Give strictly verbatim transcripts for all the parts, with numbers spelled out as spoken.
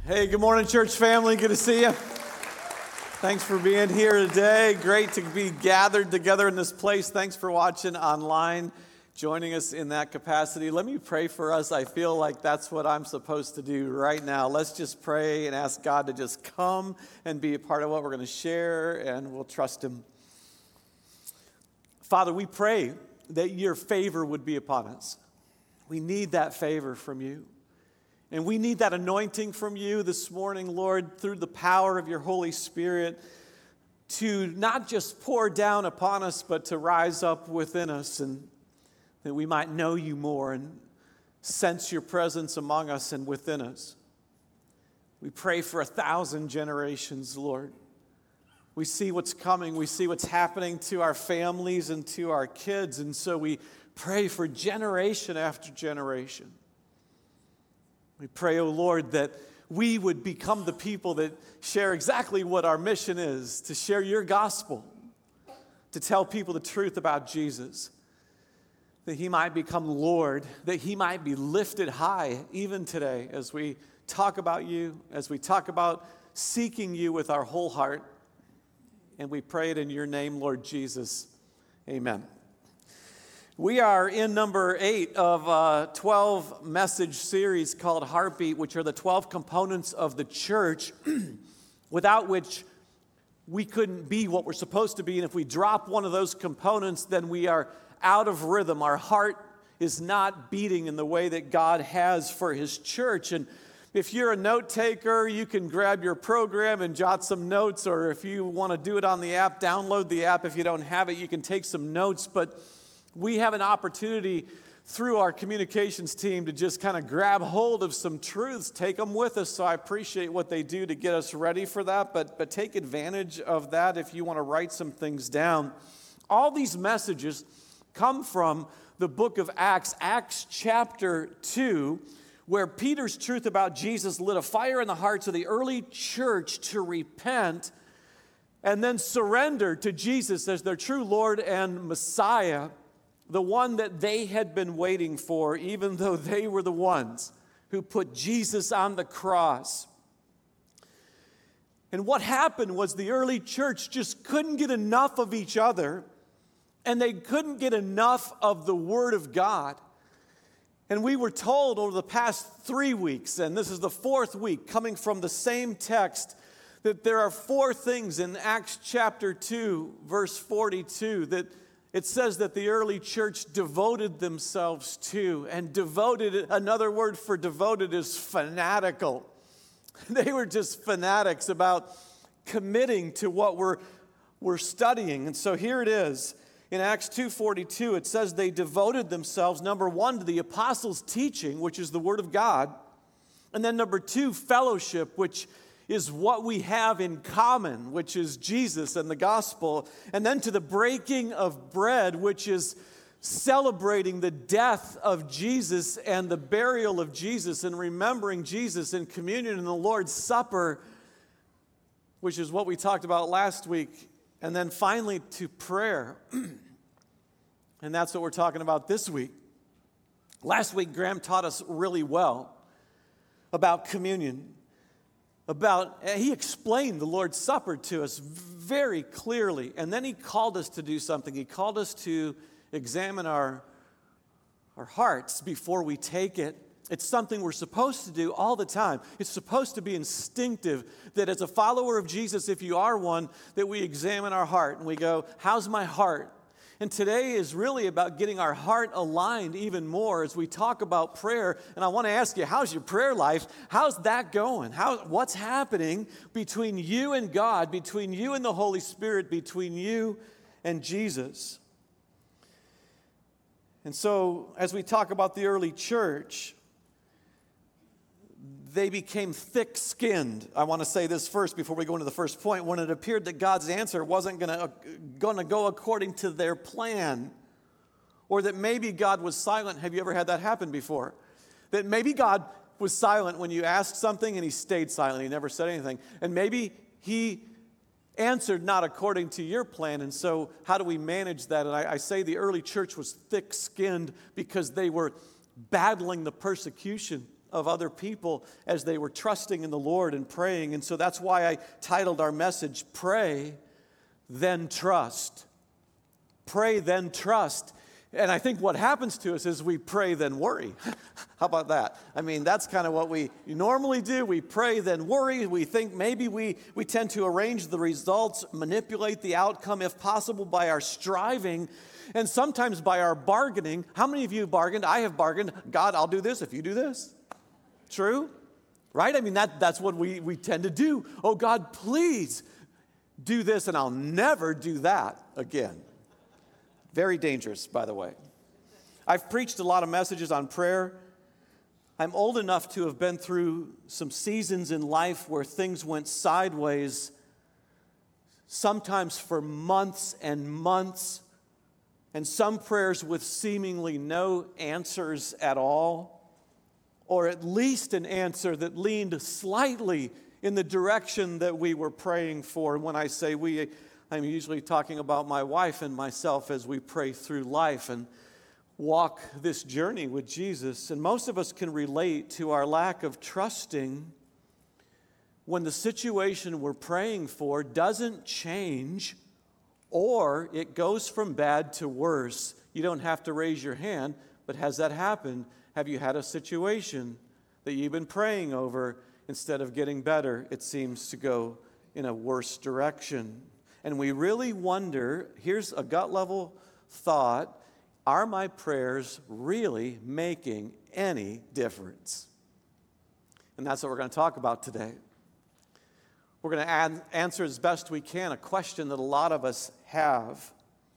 Hey, good morning, church family. Good to see you. Thanks for being here today. Great to be gathered together in this place. Thanks for watching online, joining us in that capacity. Let me pray for us. I feel like that's what I'm supposed to do right now. Let's just pray and ask God to just come and be a part of what we're going to share, and we'll trust Him. Father, we pray that your favor would be upon us. We need that favor from you. And we need that anointing from you this morning, Lord, through the power of your Holy Spirit, to not just pour down upon us, but to rise up within us, and that we might know you more and sense your presence among us and within us. We pray for a thousand generations, Lord. We see what's coming. We see what's happening to our families and to our kids, and so we pray for generation after generation. We pray, oh Lord, that we would become the people that share exactly what our mission is, to share your gospel, to tell people the truth about Jesus, that he might become Lord, that he might be lifted high even today as we talk about you, as we talk about seeking you with our whole heart. And we pray it in your name, Lord Jesus. Amen. We are in number eight of a twelve message series called Heartbeat, which are the twelve components of the church, without which we couldn't be what we're supposed to be. And if we drop one of those components, then we are out of rhythm. Our heart is not beating in the way that God has for his church. And if you're a note taker, you can grab your program and jot some notes, or if you want to do it on the app, download the app. If you don't have it, you can take some notes. But we have an opportunity through our communications team to just kind of grab hold of some truths, take them with us. So I appreciate what they do to get us ready for that, but, but take advantage of that if you want to write some things down. All these messages come from the book of Acts, Acts chapter two, where Peter's truth about Jesus lit a fire in the hearts of the early church to repent and then surrender to Jesus as their true Lord and Messiah, the one that they had been waiting for, even though they were the ones who put Jesus on the cross. And what happened was the early church just couldn't get enough of each other, and they couldn't get enough of the Word of God. And we were told over the past three weeks, and this is the fourth week, coming from the same text, that there are four things in Acts chapter two, verse forty-two, that it says that the early church devoted themselves to, and devoted, another word for devoted is fanatical. They were just fanatics about committing to what we're, we're studying. And so here it is. In Acts two forty-two, it says they devoted themselves, number one, to the apostles' teaching, which is the Word of God. And then number two, fellowship, which is what we have in common, which is Jesus and the gospel. And then to the breaking of bread, which is celebrating the death of Jesus and the burial of Jesus and remembering Jesus in communion in the Lord's Supper, which is what we talked about last week. And then finally to prayer. And that's what we're talking about this week. Last week, Graham taught us really well about communion. About, he explained the Lord's Supper to us very clearly. And then he called us to do something. He called us to examine our, our hearts before we take it. It's something we're supposed to do all the time. It's supposed to be instinctive that as a follower of Jesus, if you are one, that we examine our heart and we go, how's my heart? And today is really about getting our heart aligned even more as we talk about prayer. And I want to ask you, how's your prayer life? How's that going? How, what's happening between you and God, between you and the Holy Spirit, between you and Jesus? And so as we talk about the early church, they became thick-skinned. I want to say this first before we go into the first point. When it appeared that God's answer wasn't going to, going to go according to their plan, or that maybe God was silent. Have you ever had that happen before? That maybe God was silent when you asked something and he stayed silent. He never said anything. And maybe he answered not according to your plan. And so how do we manage that? And I, I say the early church was thick-skinned because they were battling the persecution of other people as they were trusting in the Lord and praying. And so that's why I titled our message, Pray, Then Trust. Pray, then trust. And I think what happens to us is we pray, then worry. How about that? I mean, that's kind of what we normally do. We pray, then worry. We think maybe we, we tend to arrange the results, manipulate the outcome, if possible, by our striving, and sometimes by our bargaining. How many of you have bargained? I have bargained. God, I'll do this if you do this. True? Right? I mean, that, that's what we, we tend to do. Oh, God, please do this, and I'll never do that again. Very dangerous, by the way. I've preached a lot of messages on prayer. I'm old enough to have been through some seasons in life where things went sideways, sometimes for months and months, and some prayers with seemingly no answers at all, or at least an answer that leaned slightly in the direction that we were praying for. And when I say we, I'm usually talking about my wife and myself as we pray through life and walk this journey with Jesus. And most of us can relate to our lack of trusting when the situation we're praying for doesn't change or it goes from bad to worse. You don't have to raise your hand, but has that happened? Have you had a situation that you've been praying over, instead of getting better, it seems to go in a worse direction? And we really wonder, here's a gut level thought, are my prayers really making any difference? And that's what we're going to talk about today. We're going to add, answer as best we can a question that a lot of us have.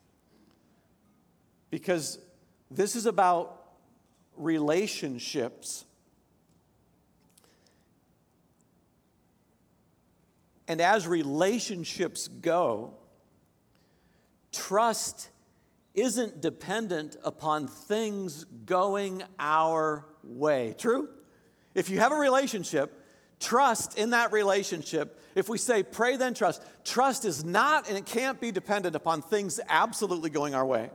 Because this is about relationships. And as relationships go, trust isn't dependent upon things going our way. True? If you have a relationship, trust in that relationship, if we say pray then trust, trust is not and it can't be dependent upon things absolutely going our way.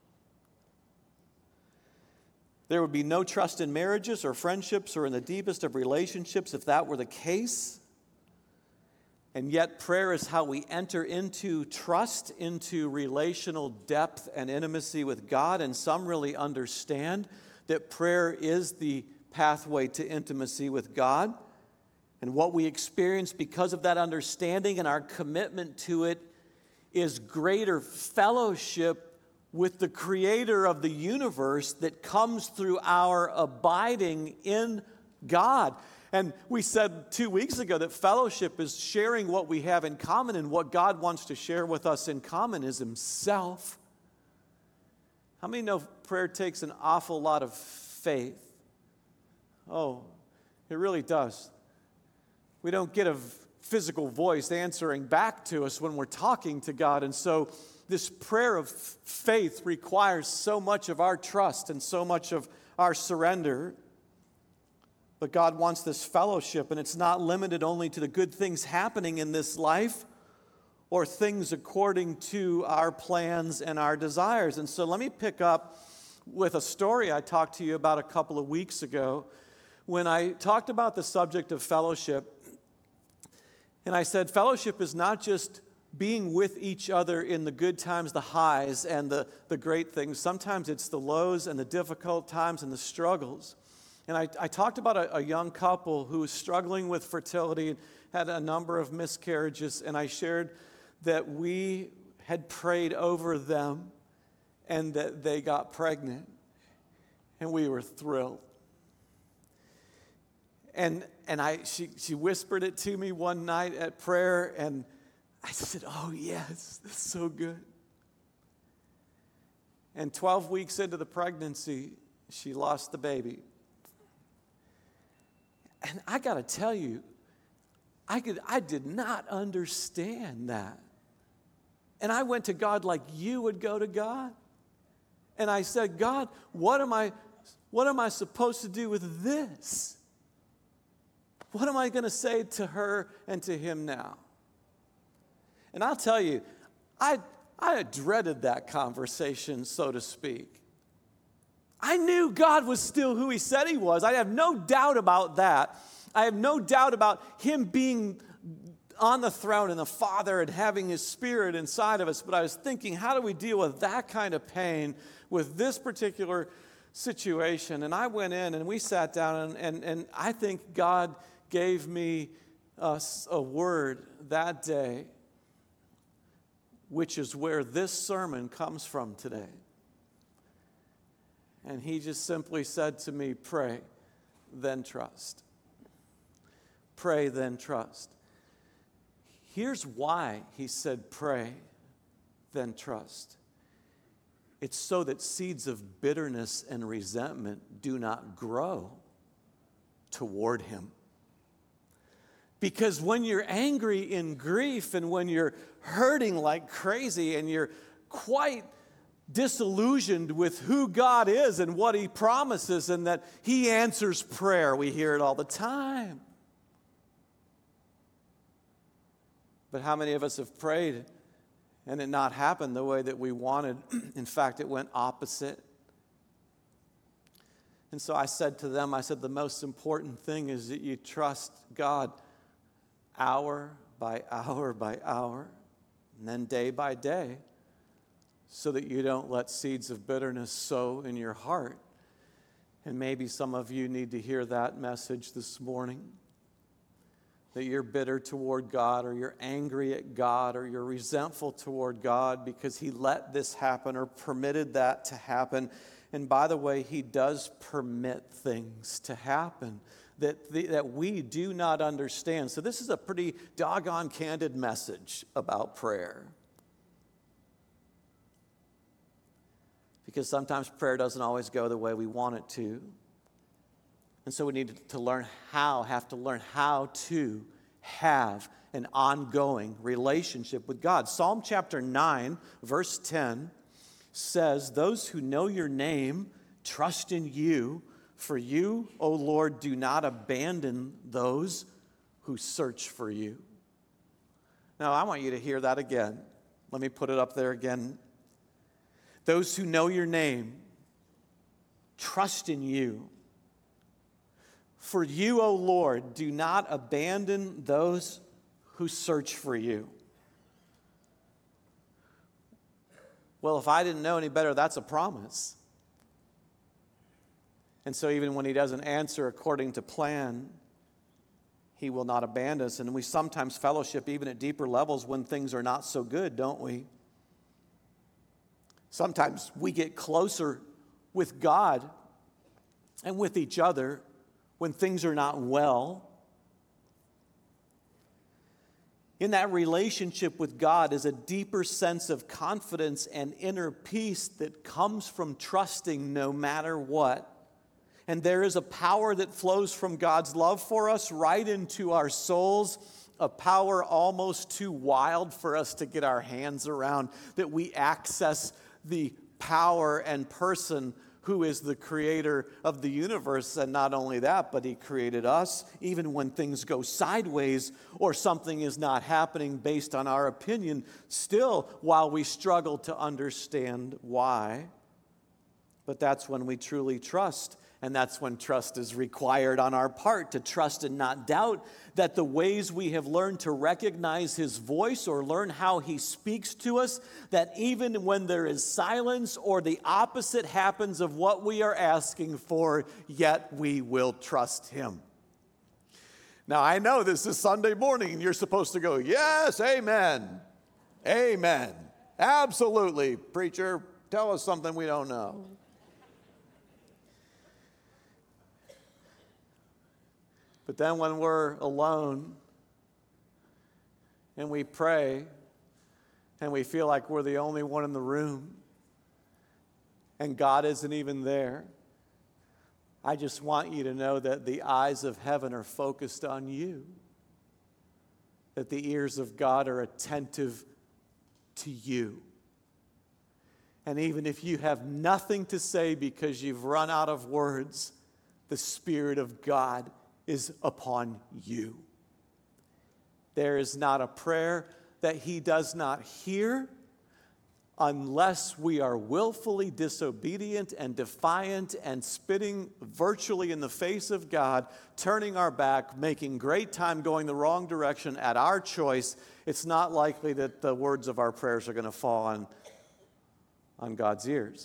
There would be no trust in marriages or friendships or in the deepest of relationships if that were the case. And yet prayer is how we enter into trust, into relational depth and intimacy with God. And some really understand that prayer is the pathway to intimacy with God. And what we experience because of that understanding and our commitment to it is greater fellowship with the Creator of the universe that comes through our abiding in God. And we said two weeks ago that fellowship is sharing what we have in common, and what God wants to share with us in common is Himself. How many know prayer takes an awful lot of faith? Oh, it really does. We don't get a physical voice answering back to us when we're talking to God, and so this prayer of faith requires so much of our trust and so much of our surrender. But God wants this fellowship, and it's not limited only to the good things happening in this life or things according to our plans and our desires. And so let me pick up with a story I talked to you about a couple of weeks ago when I talked about the subject of fellowship. And I said fellowship is not just being with each other in the good times, the highs, and the, the great things. Sometimes it's the lows and the difficult times and the struggles. And I, I talked about a, a young couple who was struggling with fertility and had a number of miscarriages, and I shared that we had prayed over them and that they got pregnant, and we were thrilled. And and I she, she whispered it to me one night at prayer, and I said, oh yes, that's so good. And twelve weeks into the pregnancy, she lost the baby. And I got to tell you, I could, I did not understand that. And I went to God like you would go to God. And I said, God, what am I, what am I supposed to do with this? What am I going to say to her and to him now? And I'll tell you, I, I dreaded that conversation, so to speak. I knew God was still who he said he was. I have no doubt about that. I have no doubt about him being on the throne and the Father and having his Spirit inside of us. But I was thinking, how do we deal with that kind of pain with this particular situation? And I went in and we sat down, and, and, and I think God gave me a, a word that day, which is where this sermon comes from today. And he just simply said to me, pray, then trust. Pray, then trust. Here's why he said pray, then trust. It's so that seeds of bitterness and resentment do not grow toward him. Because when you're angry in grief and when you're hurting like crazy and you're quite disillusioned with who God is and what he promises and that he answers prayer, we hear it all the time. But how many of us have prayed and it not happened the way that we wanted? In fact, it went opposite. And so I said to them, I said, the most important thing is that you trust God hour by hour by hour, and then day by day, so that you don't let seeds of bitterness sow in your heart. And maybe some of you need to hear that message this morning, that you're bitter toward God, or you're angry at God, or you're resentful toward God because he let this happen or permitted that to happen. And by the way, he does permit things to happen that, the, that we do not understand. So this is a pretty doggone candid message about prayer. Because sometimes prayer doesn't always go the way we want it to. And so we need to learn how, have to learn how to have an ongoing relationship with God. Psalm chapter nine, verse ten says, those who know your name trust in you, for you, O Lord, do not abandon those who search for you. Now, I want you to hear that again. Let me put it up there again. Those who know your name trust in you. For you, O Lord, do not abandon those who search for you. Well, if I didn't know any better, that's a promise. And so even when he doesn't answer according to plan, he will not abandon us. And we sometimes fellowship even at deeper levels when things are not so good, don't we? Sometimes we get closer with God and with each other when things are not well. In that relationship with God is a deeper sense of confidence and inner peace that comes from trusting no matter what. And there is a power that flows from God's love for us right into our souls, a power almost too wild for us to get our hands around, that we access the power and person who is the creator of the universe. And not only that, but he created us even when things go sideways or something is not happening based on our opinion, still while we struggle to understand why. But that's when we truly trust. And that's when trust is required on our part, to trust and not doubt that the ways we have learned to recognize his voice or learn how he speaks to us, that even when there is silence or the opposite happens of what we are asking for, yet we will trust him. Now, I know this is Sunday morning and you're supposed to go, yes, amen, amen, absolutely, preacher, tell us something we don't know. But then when we're alone and we pray and we feel like we're the only one in the room and God isn't even there, I just want you to know that the eyes of heaven are focused on you, that the ears of God are attentive to you. And even if you have nothing to say because you've run out of words, the Spirit of God is upon you. There is not a prayer that he does not hear unless we are willfully disobedient and defiant and spitting virtually in the face of God, turning our back, making great time going the wrong direction at our choice, it's not likely that the words of our prayers are going to fall on, on God's ears.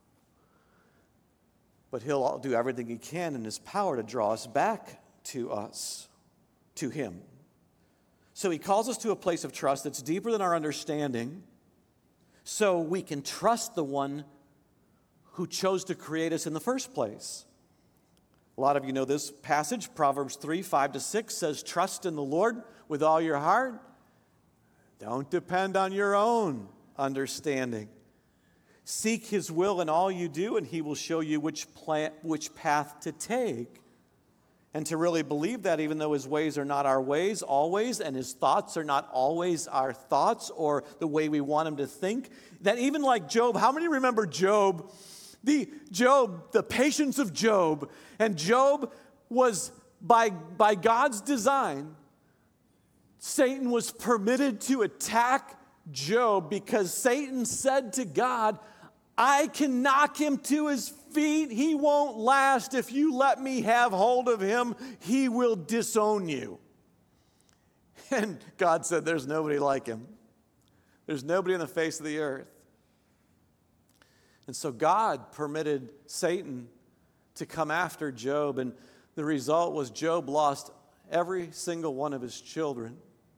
But he'll do everything he can in his power to draw us back to us, to him. So he calls us to a place of trust that's deeper than our understanding, so we can trust the one who chose to create us in the first place. A lot of you know this passage. Proverbs three, five to six says, trust in the Lord with all your heart. Don't depend on your own understanding. Seek his will in all you do, and he will show you which plan, which path to take. And to really believe that, even though his ways are not our ways always, and his thoughts are not always our thoughts or the way we want him to think, that even like Job, how many remember Job? The Job, the patience of Job. And Job was, by, by God's design, Satan was permitted to attack Job because Satan said to God, I can knock him to his feet. He won't last. If you let me have hold of him, he will disown you. And God said, there's nobody like him. There's nobody on the face of the earth. And so God permitted Satan to come after Job, and the result was Job lost every single one of his children,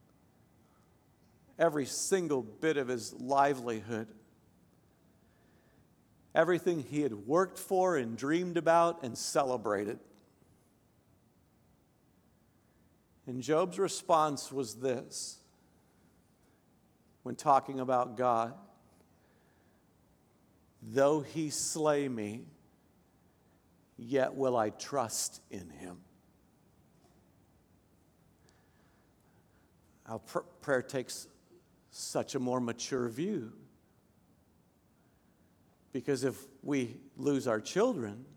every single bit of his livelihood. Everything he had worked for and dreamed about and celebrated. And Job's response was this, when talking about God: though he slay me, yet will I trust in him. Our pr- prayer takes such a more mature view. Because if we lose our children,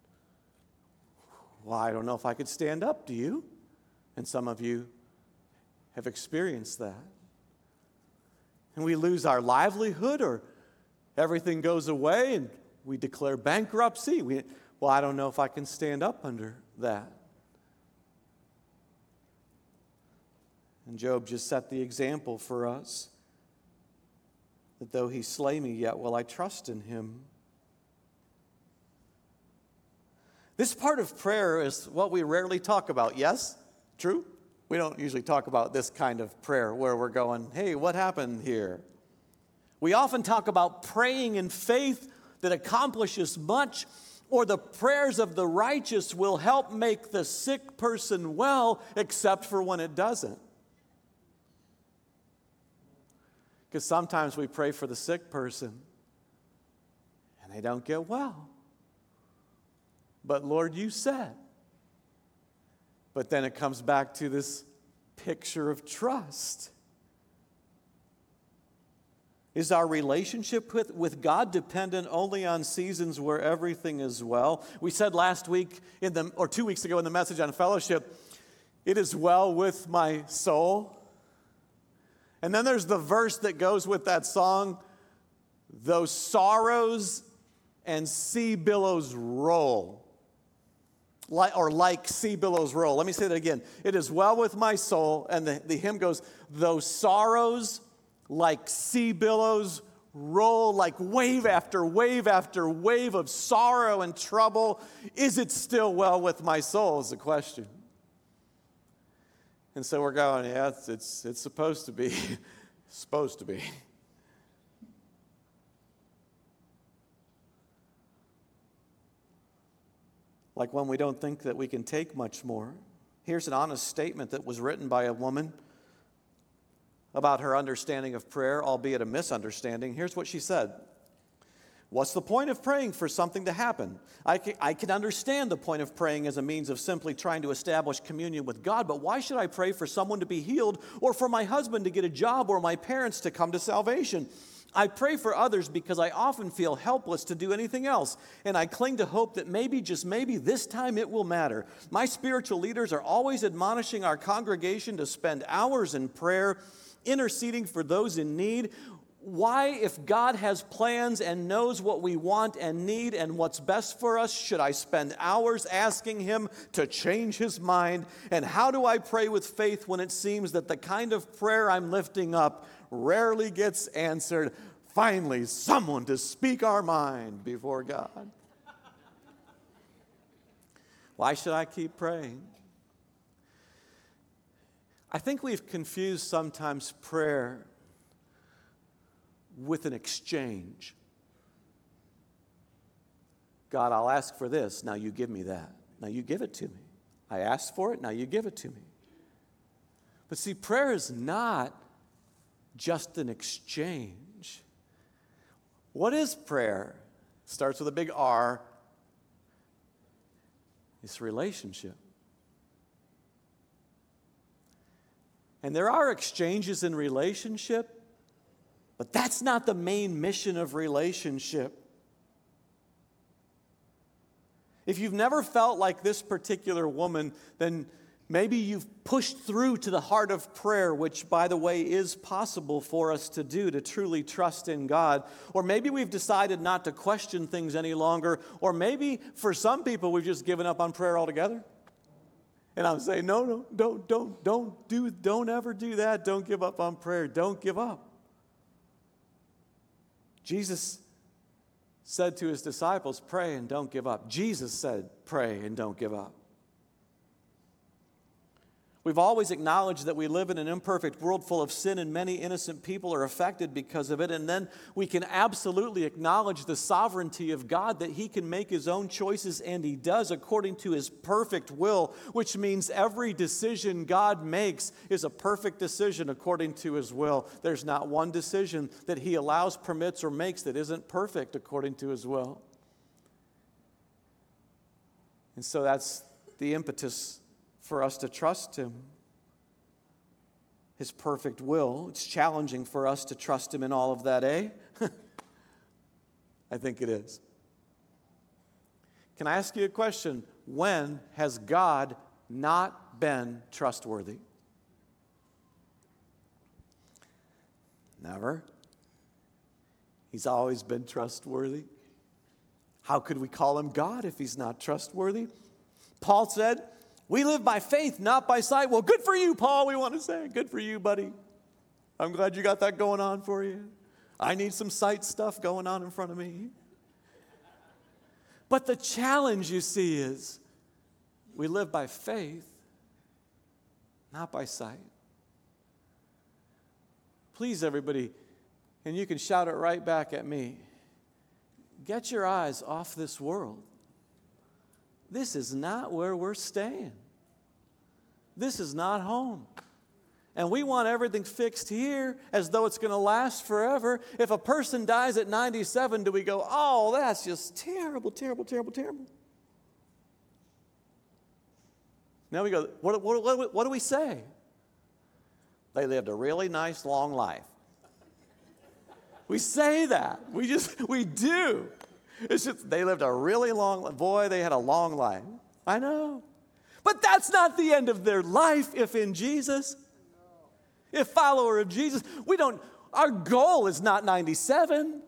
well, I don't know if I could stand up to you. And some of you have experienced that. And we lose our livelihood, or everything goes away and we declare bankruptcy. We, well, I don't know if I can stand up under that. And Job just set the example for us, that though he slay me, yet will I trust in him. This part of prayer is what we rarely talk about. Yes? True? We don't usually talk about this kind of prayer where we're going, hey, what happened here? We often talk about praying in faith that accomplishes much, or the prayers of the righteous will help make the sick person well, except for when it doesn't. Because sometimes we pray for the sick person and they don't get well. But Lord, you said. But then it comes back to this picture of trust. Is our relationship with, with God dependent only on seasons where everything is well? We said last week, in the, or two weeks ago in the message on fellowship, it is well with my soul. And then there's the verse that goes with that song, though sorrows and sea billows roll. Like, or like sea billows roll. Let me say that again. It is well with my soul. And the, the hymn goes, though sorrows like sea billows roll, like wave after wave after wave of sorrow and trouble, is it still well with my soul is the question. And so we're going, yeah, it's, it's, it's supposed to be. supposed to be. Like when we don't think that we can take much more. Here's an honest statement that was written by a woman about her understanding of prayer, albeit a misunderstanding. Here's what she said. What's the point of praying for something to happen? I can, I can understand the point of praying as a means of simply trying to establish communion with God, but why should I pray for someone to be healed, or for my husband to get a job, or my parents to come to salvation? I pray for others because I often feel helpless to do anything else, and I cling to hope that maybe, just maybe, this time it will matter. My spiritual leaders are always admonishing our congregation to spend hours in prayer, interceding for those in need. Why, if God has plans and knows what we want and need and what's best for us, should I spend hours asking Him to change His mind? And how do I pray with faith when it seems that the kind of prayer I'm lifting up rarely gets answered? Finally, someone to speak our mind before God. Why should I keep praying? I think we've confused sometimes prayer with an exchange. God, I'll ask for this, now you give me that. Now you give it to me. I asked for it, now you give it to me. But see, prayer is not just an exchange. What is prayer? It starts with a big R. It's relationship. And there are exchanges in relationship, but that's not the main mission of relationship. If you've never felt like this particular woman, then maybe you've pushed through to the heart of prayer, which, by the way, is possible for us to do, to truly trust in God. Or maybe we've decided not to question things any longer. Or maybe for some people, we've just given up on prayer altogether. And I'm saying, no, no, don't, don't, don't do, don't ever do that. Don't give up on prayer. Don't give up. Jesus said to his disciples, pray and don't give up. Jesus said, pray and don't give up. We've always acknowledged that we live in an imperfect world full of sin and many innocent people are affected because of it. And then we can absolutely acknowledge the sovereignty of God, that He can make His own choices, and He does according to His perfect will, which means every decision God makes is a perfect decision according to His will. There's not one decision that He allows, permits, or makes that isn't perfect according to His will. And so that's the impetus for us to trust Him, His perfect will. It's challenging for us to trust Him in all of that, eh? I think it is. Can I ask you a question? When has God not been trustworthy? Never. He's always been trustworthy. How could we call Him God if He's not trustworthy? Paul said, we live by faith, not by sight. Well, good for you, Paul, we want to say. Good for you, buddy. I'm glad you got that going on for you. I need some sight stuff going on in front of me. But the challenge, you see, is we live by faith, not by sight. Please, everybody, and you can shout it right back at me, get your eyes off this world. This is not where we're staying. This is not home. And we want everything fixed here as though it's going to last forever. If a person dies at ninety-seven, do we go, oh, that's just terrible, terrible, terrible, terrible? Now we go, what, what, what, what do we say? They lived a really nice, long life. We say that. We just, we do. It's just, they lived a really long life. Boy, they had a long life. I know. But that's not the end of their life if in Jesus. If follower of Jesus, we don't, our goal is not ninety-seven.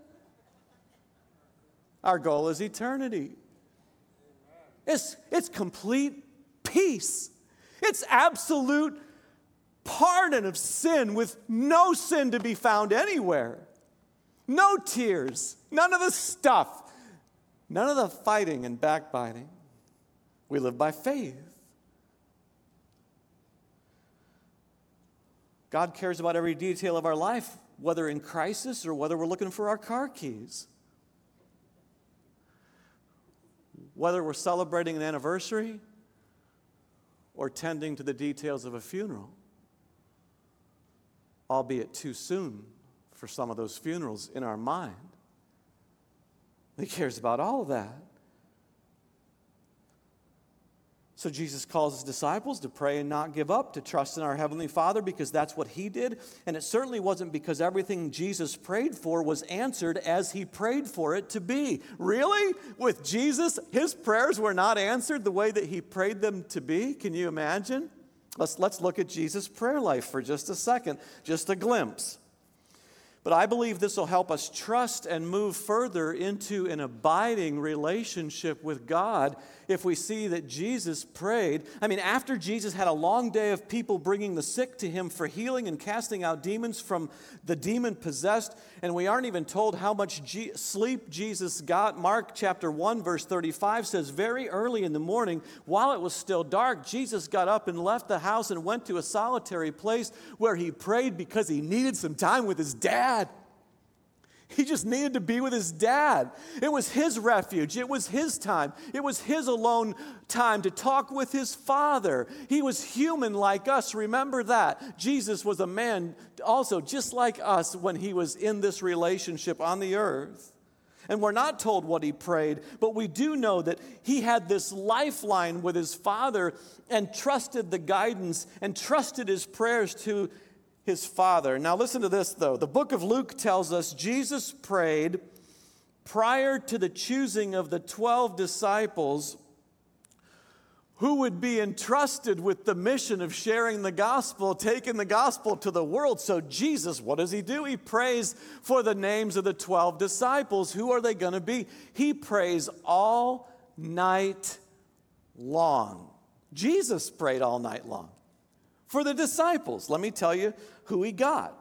Our goal is eternity. It's, it's complete peace. It's absolute pardon of sin with no sin to be found anywhere. No tears. None of the stuff. None of the fighting and backbiting. We live by faith. God cares about every detail of our life, whether in crisis or whether we're looking for our car keys. Whether we're celebrating an anniversary or tending to the details of a funeral, albeit too soon for some of those funerals in our mind. He cares about all of that. So Jesus calls his disciples to pray and not give up, to trust in our Heavenly Father, because that's what he did. And it certainly wasn't because everything Jesus prayed for was answered as he prayed for it to be. Really? With Jesus, his prayers were not answered the way that he prayed them to be? Can you imagine? Let's, let's look at Jesus' prayer life for just a second, just a glimpse. But I believe this will help us trust and move further into an abiding relationship with God if we see that Jesus prayed. I mean, after Jesus had a long day of people bringing the sick to him for healing and casting out demons from the demon-possessed, and we aren't even told how much G- sleep Jesus got. Mark chapter one, verse thirty-five says, very early in the morning, while it was still dark, Jesus got up and left the house and went to a solitary place where he prayed because he needed some time with his dad. He just needed to be with his dad. It was his refuge. It was his time. It was his alone time to talk with his Father. He was human like us. Remember that. Jesus was a man also just like us when he was in this relationship on the earth. And we're not told what he prayed, but we do know that he had this lifeline with his Father and trusted the guidance and trusted his prayers to his Father. Now listen to this, though. The book of Luke tells us Jesus prayed prior to the choosing of the twelve disciples who would be entrusted with the mission of sharing the gospel, taking the gospel to the world. So Jesus, what does he do? He prays for the names of the twelve disciples. Who are they going to be? He prays all night long. Jesus prayed all night long. For the disciples, let me tell you who he got.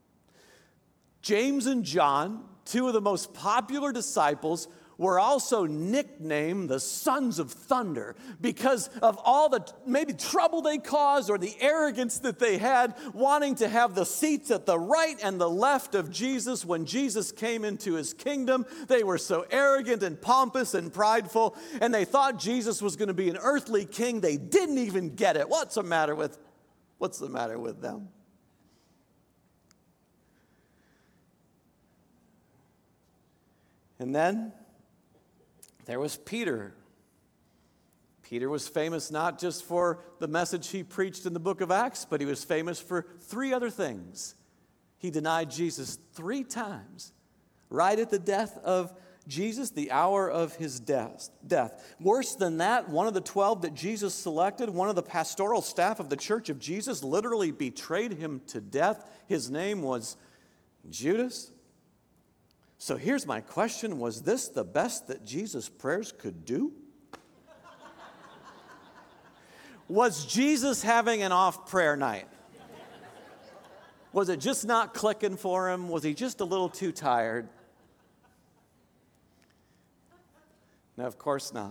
James and John, two of the most popular disciples, were also nicknamed the sons of thunder because of all the maybe trouble they caused or the arrogance that they had, wanting to have the seats at the right and the left of Jesus when Jesus came into his kingdom. They were so arrogant and pompous and prideful, and they thought Jesus was going to be an earthly king. They didn't even get it. What's the matter with What's the matter with them? And then there was Peter. Peter was famous not just for the message he preached in the book of Acts, but he was famous for three other things. He denied Jesus three times, right at the death of Jesus, the hour of his death. Death. Worse than that, one of the twelve that Jesus selected, one of the pastoral staff of the Church of Jesus, literally betrayed him to death. His name was Judas. So here's my question. Was this the best that Jesus' prayers could do? Was Jesus having an off prayer night? Was it just not clicking for him? Was he just a little too tired? No, of course not.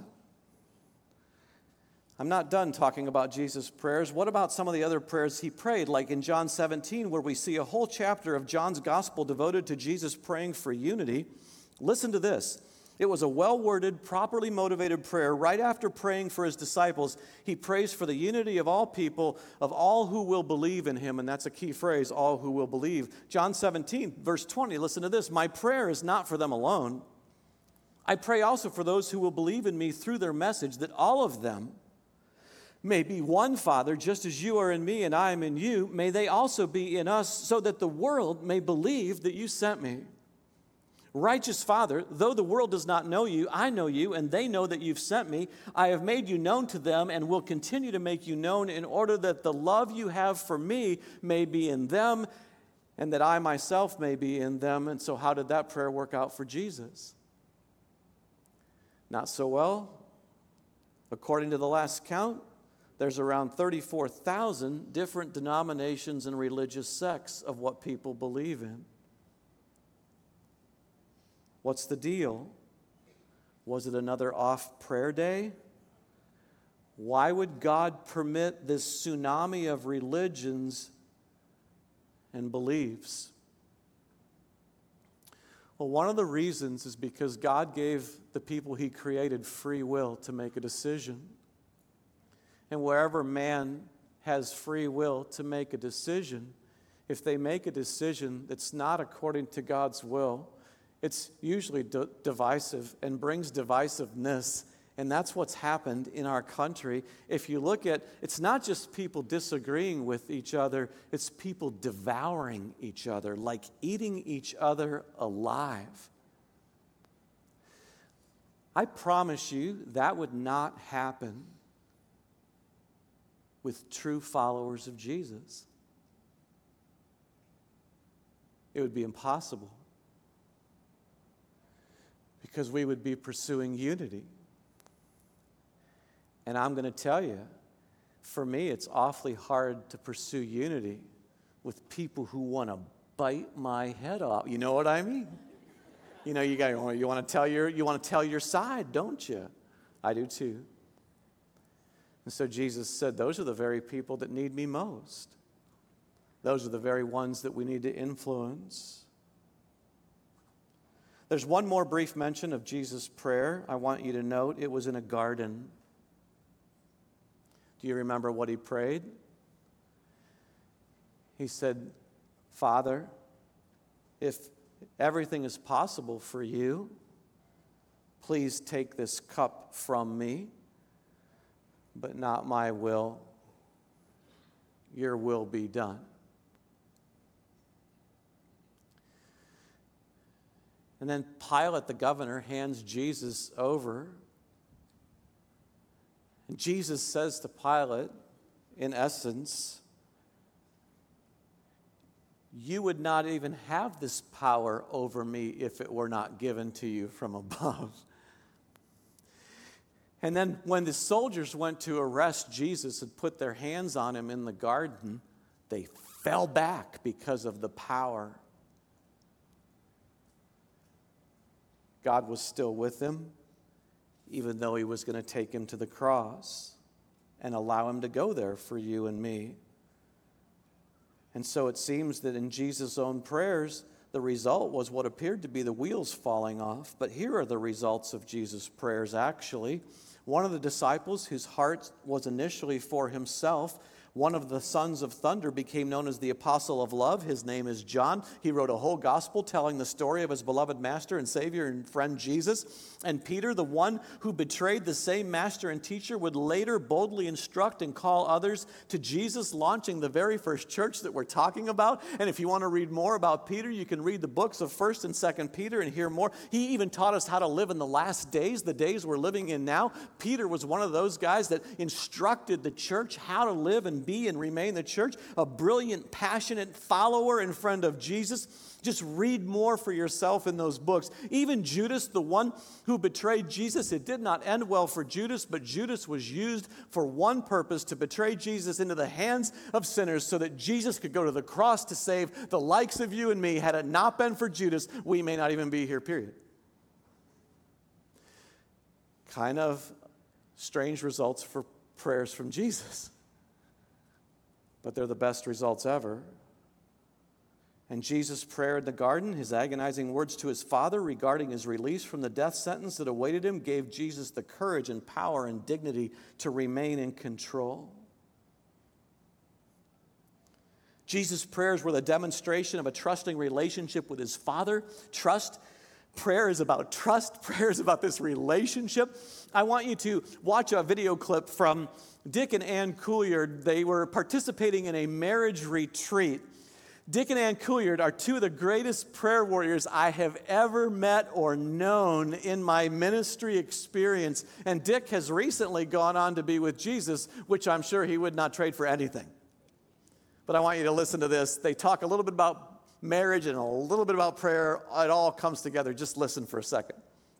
I'm not done talking about Jesus' prayers. What about some of the other prayers he prayed, like in John seventeen, where we see a whole chapter of John's gospel devoted to Jesus praying for unity? Listen to this. It was a well-worded, properly motivated prayer. Right after praying for his disciples, he prays for the unity of all people, of all who will believe in him. And that's a key phrase, all who will believe. John seventeen, verse twenty, listen to this. My prayer is not for them alone. I pray also for those who will believe in me through their message, that all of them may be one, Father, just as you are in me and I am in you. May they also be in us, so that the world may believe that you sent me. Righteous Father, though the world does not know you, I know you, and they know that you've sent me. I have made you known to them and will continue to make you known, in order that the love you have for me may be in them, and that I myself may be in them. And so how did that prayer work out for Jesus? Not so well. According to the last count, there's around thirty-four thousand different denominations and religious sects of what people believe in. What's the deal? Was it another off prayer day? Why would God permit this tsunami of religions and beliefs? Well, one of the reasons is because God gave the people he created free will to make a decision. And wherever man has free will to make a decision, if they make a decision that's not according to God's will, it's usually d- divisive and brings divisiveness. And that's what's happened in our country. If you look at, it's not just people disagreeing with each other, it's people devouring each other, like eating each other alive. I promise you that would not happen with true followers of Jesus. it would be impossible. Because we would be pursuing unity. And I'm going to tell you, for me, it's awfully hard to pursue unity with people who want to bite my head off. You know what I mean? You know, you got you want to tell your you want to tell your side, don't you? I do too. And so Jesus said, those are the very people that need me most. Those are the very ones that we need to influence. There's one more brief mention of Jesus' prayer. I want you to note it was in a garden. Do you remember what he prayed? He said, Father, if everything is possible for you, please take this cup from me, but not my will. Your will be done. And then Pilate, the governor, hands Jesus over. And Jesus says to Pilate, in essence, you would not even have this power over me if it were not given to you from above. And then when the soldiers went to arrest Jesus and put their hands on him in the garden, they fell back because of the power. God was still with him, even though he was going to take him to the cross and allow him to go there for you and me. And so it seems that in Jesus' own prayers, the result was what appeared to be the wheels falling off. But here are the results of Jesus' prayers, actually. One of the disciples whose heart was initially for himself, one of the sons of thunder, became known as the apostle of love. His name is John. He wrote a whole gospel telling the story of his beloved master and Savior and friend Jesus. And Peter, the one who betrayed the same master and teacher, would later boldly instruct and call others to Jesus, launching the very first church that we're talking about. And if you want to read more about Peter, you can read the books of First and Second Peter and hear more. He even taught us how to live in the last days, the days we're living in now. Peter was one of those guys that instructed the church how to live and be and remain the church, a brilliant, passionate follower and friend of Jesus. Just read more for yourself in those books. Even Judas, the one who betrayed Jesus, it did not end well for Judas, but Judas was used for one purpose, to betray Jesus into the hands of sinners so that Jesus could go to the cross to save the likes of you and me. Had it not been for Judas, we may not even be here, period. Kind of strange results for prayers from Jesus. But they're the best results ever. And Jesus' prayer in the garden, his agonizing words to his Father regarding his release from the death sentence that awaited him, gave Jesus the courage and power and dignity to remain in control. Jesus' prayers were the demonstration of a trusting relationship with his Father. Trust. Prayer is about trust. Prayer is about this relationship. I want you to watch a video clip from Dick and Ann Couillard. They were participating in a marriage retreat. Dick and Ann Couillard are two of the greatest prayer warriors I have ever met or known in my ministry experience. And Dick has recently gone on to be with Jesus, which I'm sure he would not trade for anything. But I want you to listen to this. They talk a little bit about marriage and a little bit about prayer. It all comes together. Just listen for a second.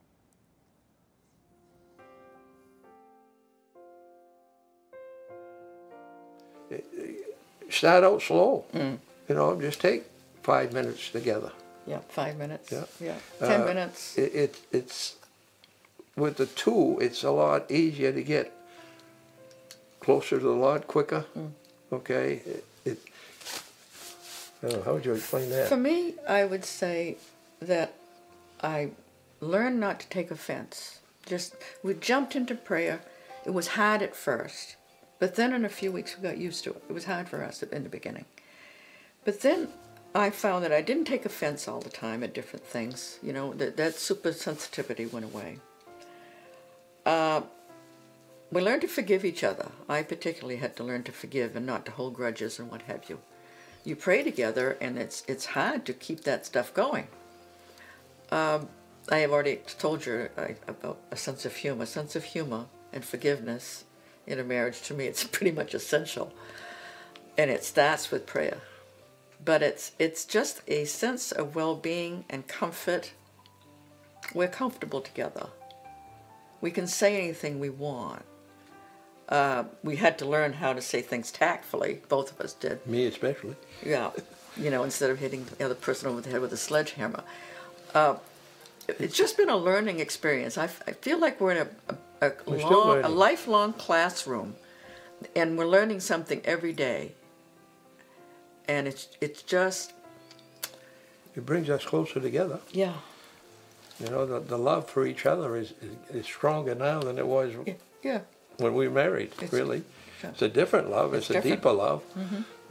Start out slow. Mm. You know, just take five minutes together. Yeah, five minutes. Yeah, yeah. ten uh, minutes. It, it it's with the two. It's a lot easier to get closer to the Lord quicker. Mm. Okay. It, it I don't know, how would you explain that? For me, I would say that I learned not to take offense. Just we jumped into prayer. It was hard at first, but then in a few weeks we got used to it. It was hard for us in the beginning. But then I found that I didn't take offense all the time at different things. You know, that, that super sensitivity went away. Uh, we learned to forgive each other. I particularly had to learn to forgive and not to hold grudges and what have you. You pray together, and it's it's hard to keep that stuff going. Um, I have already told you uh, about a sense of humor. A sense of humor and forgiveness in a marriage, to me, it's pretty much essential. And it starts with prayer. but it's it's just a sense of well-being and comfort. We're comfortable together. We can say anything we want. Uh, we had to learn how to say things tactfully. Both of us did. Me especially. Yeah, you know, instead of hitting the other person over the head with a sledgehammer. Uh, it's just been a learning experience. I, f- I feel like we're in a, a, a, We're still long, a learning. lifelong classroom, and we're learning something every day. And it's it's just, It brings us closer together. yeah, You know, the, the love for each other is, is, is stronger now than it was yeah, yeah. when we married, It's- really. yeah. It's a different love. It's It's, a different. deeper love. Uh,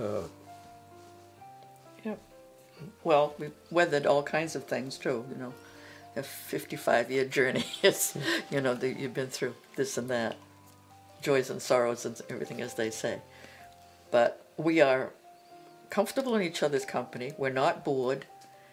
Yep. Well, we've weathered all kinds of things too, you know. A fifty-five year journey. It's, you know, that you've been through this and that, joys and sorrows and everything, as they say. But we are comfortable in each other's company. We're not bored.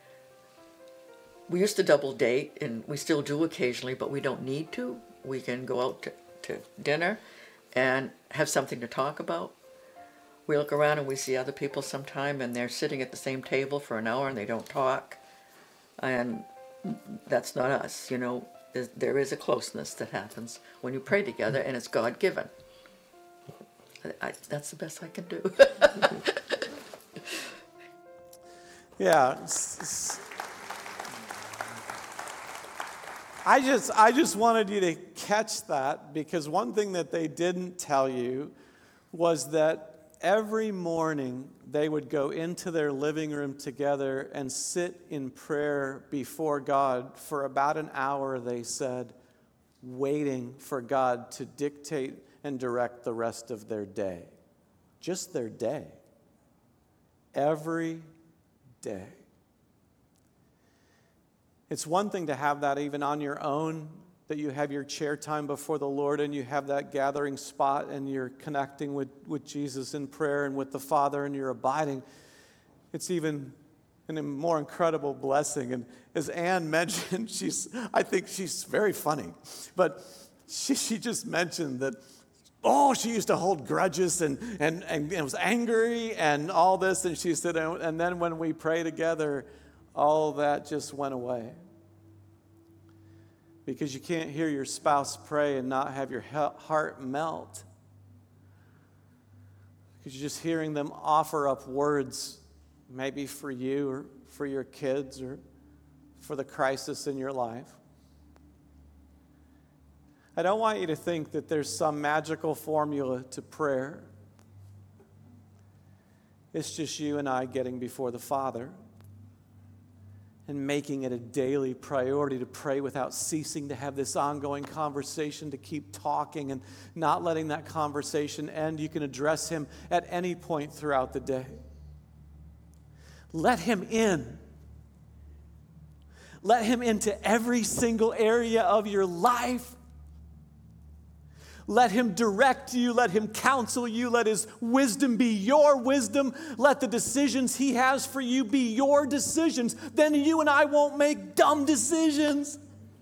We used to double date, and we still do occasionally, but we don't need to. We can go out to, to dinner and have something to talk about. We look around and we see other people sometime, and they're sitting at the same table for an hour and they don't talk. And that's not us, you know. There's, there is a closeness that happens when you pray together, and it's God-given. I, I, that's the best I can do. Yeah. s- s- I just, I just wanted you to catch that, because one thing that they didn't tell you was that every morning they would go into their living room together and sit in prayer before God for about an hour, they said, waiting for God to dictate and direct the rest of their day. Just their day. Every day. It's one thing to have that even on your own, that you have your chair time before the Lord and you have that gathering spot and you're connecting with, with Jesus in prayer and with the Father and you're abiding. It's even a more incredible blessing. And as Anne mentioned, she's, I think she's very funny, but she, she just mentioned that, oh, she used to hold grudges and, and, and was angry and all this. And she said, and then when we pray together, all that just went away. Because you can't hear your spouse pray and not have your heart melt. Because you're just hearing them offer up words, maybe for you or for your kids or for the crisis in your life. I don't want you to think that there's some magical formula to prayer. It's just you and I getting before the Father and making it a daily priority to pray without ceasing, to have this ongoing conversation, to keep talking and not letting that conversation end. You can address Him at any point throughout the day. Let Him in. Let Him into every single area of your life. Let Him direct you. Let Him counsel you. Let His wisdom be your wisdom. Let the decisions He has for you be your decisions. Then you and I won't make dumb decisions.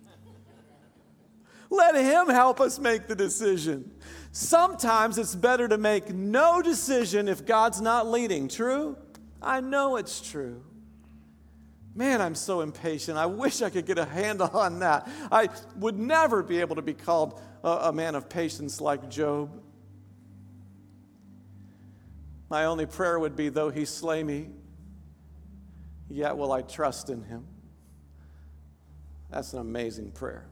Let Him help us make the decision. Sometimes it's better to make no decision if God's not leading. True? I know it's true. Man, I'm so impatient. I wish I could get a handle on that. I would never be able to be called a, a man of patience like Job. My only prayer would be, though He slay me, yet will I trust in Him. That's an amazing prayer.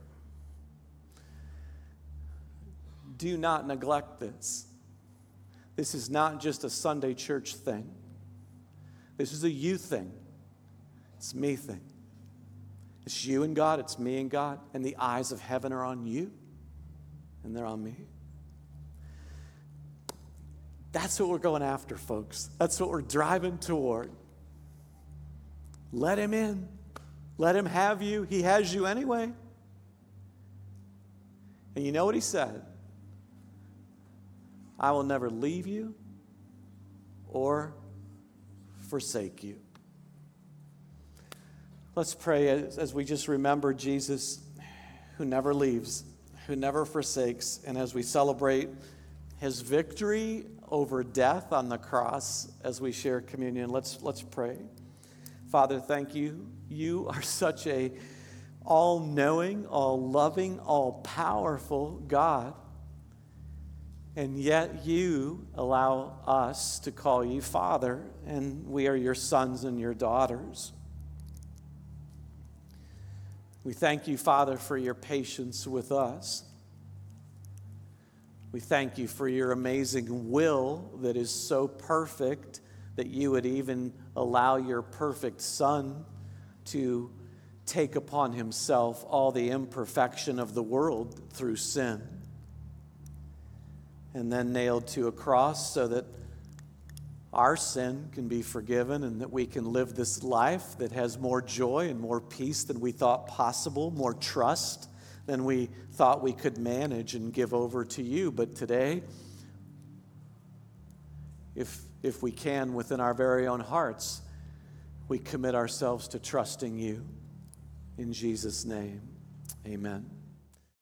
Do not neglect this. This is not just a Sunday church thing. This is a you thing. It's me thing. It's you and God. It's me and God. And the eyes of heaven are on you. And they're on me. That's what we're going after, folks. That's what we're driving toward. Let Him in. Let Him have you. He has you anyway. And you know what He said? I will never leave you or forsake you. Let's pray as, as we just remember Jesus, who never leaves, who never forsakes, and as we celebrate His victory over death on the cross as we share communion. Let's, let's pray. Father, thank you. You are such a all-knowing, all-loving, all-powerful God. And yet you allow us to call you Father, and we are your sons and your daughters. We thank you, Father, for your patience with us. We thank you for your amazing will that is so perfect that you would even allow your perfect Son to take upon himself all the imperfection of the world through sin, and then nailed to a cross so that our sin can be forgiven and that we can live this life that has more joy and more peace than we thought possible, more trust than we thought we could manage and give over to you. But today, if, if we can, within our very own hearts, we commit ourselves to trusting you. In Jesus' name, amen.